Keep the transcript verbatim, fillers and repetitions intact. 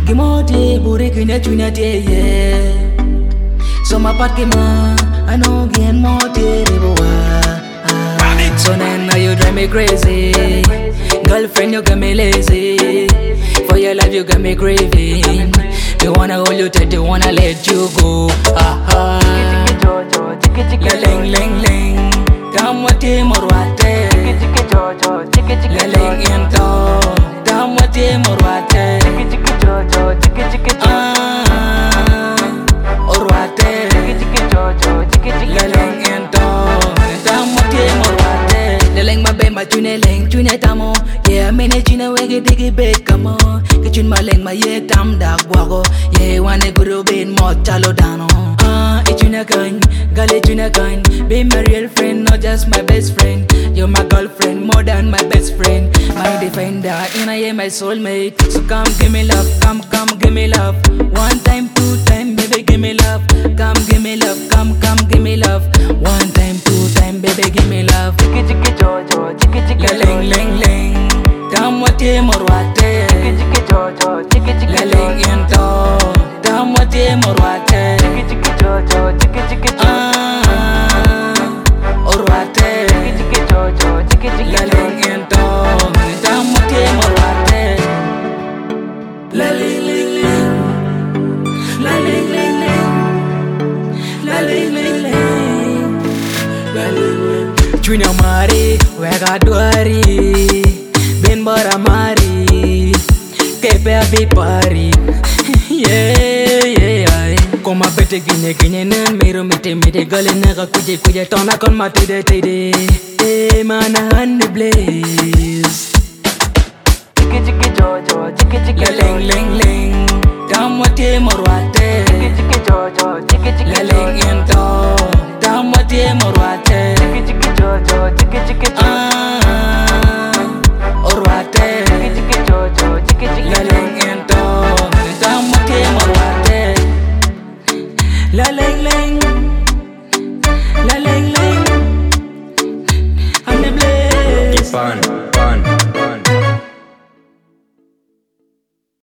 Gimote buri kine tunate yeah. So my part kima I know gain more terrible. So now you drive me crazy. Girlfriend, you got me lazy. For your life, you got me craving. They wanna hold you tight, they wanna let you go. Ah ah. La ling ling ling. Come what you more what? La ling into. Come what you more what? Ah. Or what? La ling into. Come what you more what? La ling my baby, my tune ling tune tamo. Yeah, mene chine wege digi bed come on. Kitchen my ling my ye tam da guago. Yeah, wane guru bin mo chalo dano. Ah, it's una gun, girl it's una gun. Be my real friend, not just my best friend. You're my girlfriend, more than my best friend. My defender, and I am my soulmate. So come give me love, come come give me love. One time, two time, baby give me love. Come give me love, come come give me love. One time, two time, baby give me love. Chiki chiki jojo, chiki chiki la ling ling ling. Come what you more what? Chiki chiki jojo, chiki chiki la ling into. Come what you more what? Chiki chiki jojo, chiki chiki ah or what? Chiki chiki jojo, chiki chiki la ling into. Come what you more what? La ling ling ling, la ling ling ling, la ling ling ling, la ling ling. Junior Mari, wega duari. Ben bara mari, kepe abi pari. Yeah yeah. Koma bete gine gine nen mero mite mite gale naga kuje kuje tona kon mate de tede. Eh mana hand blaze. Chiki chiki jojo, chiki chiki la ling ling ling. Dam wate morwate. Chiki chiki jojo, chiki chiki la ling into. Dam wate morwate. Chiki chiki jojo, chiki chiki ah. La ling into. Dam wate morwate. La ling ling, la ling ling. I'm the blaze. Keep on.